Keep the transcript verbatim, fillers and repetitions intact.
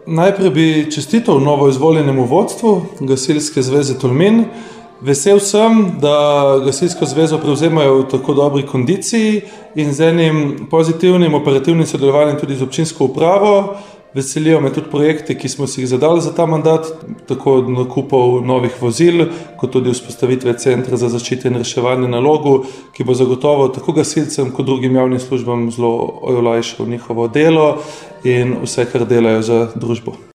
Najprej bi čestital novo izvoljenemu vodstvu Gasilske zveze Tolmin. Vesel sem, da Gasilsko zvezo prevzemajo v tako dobri kondiciji in z enim pozitivnim operativnim sodelovanjem tudi z občinsko upravo. Veselijo me tudi projekti, ki smo si jih zadali za ta mandat, tako od nakupov novih vozil, kot tudi vzpostavitve centra za zaščito in reševanje na Logu, ki bo zagotovo tako gasilcem kot drugim javnim službam zelo olajšal njihovo delo in vse, kar delajo za družbo.